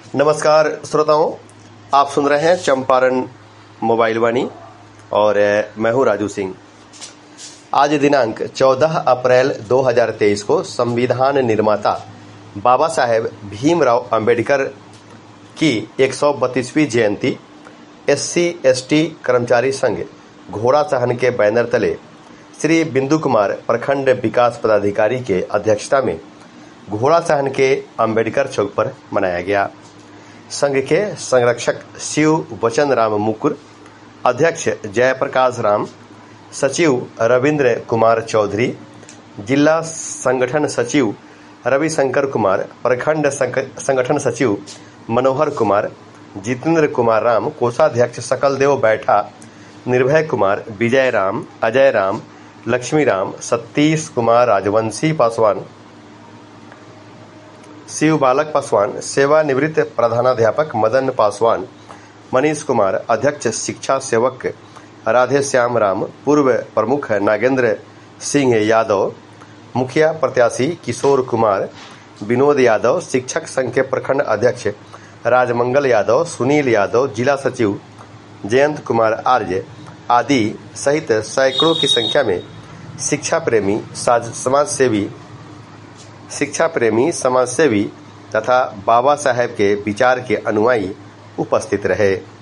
नमस्कार श्रोताओं, आप सुन रहे हैं चंपारण मोबाइल वाणी और मैं हूं राजू सिंह। आज दिनांक 14 अप्रैल 2023 को संविधान निर्माता बाबा साहेब भीमराव अंबेडकर की 132वीं जयंती SC/ST कर्मचारी संघ घोड़ा सहन के बैनर तले श्री बिंदु कुमार प्रखंड विकास पदाधिकारी के अध्यक्षता में घोड़ा सहन के अंबेडकर चौक पर मनाया गया। संघ के संरक्षक शिव वचन राम मुकुर, अध्यक्ष जयप्रकाश राम, सचिव रविंद्र कुमार चौधरी, जिला संगठन सचिव रविशंकर कुमार, प्रखंड संगठन सचिव मनोहर कुमार, जितेंद्र कुमार राम, कोषाध्यक्ष सकलदेव बैठा, निर्भय कुमार, विजय राम, अजय राम, लक्ष्मी राम, सतीश कुमार राजवंशी पासवान, शिव बालक पासवान, सेवानिवृत्त प्रधानाध्यापक मदन पासवान, मनीष कुमार, अध्यक्ष शिक्षा सेवक राधेश्याम राम, पूर्व प्रमुख नागेंद्र सिंह यादव, मुखिया प्रत्याशी किशोर कुमार, विनोद यादव, शिक्षक संघ के प्रखंड अध्यक्ष राजमंगल यादव, सुनील यादव, जिला सचिव जयंत कुमार आर्य आदि सहित सैकड़ों की संख्या में शिक्षा प्रेमी समाजसेवी तथा बाबा साहेब के विचार के अनुयायी उपस्थित रहे।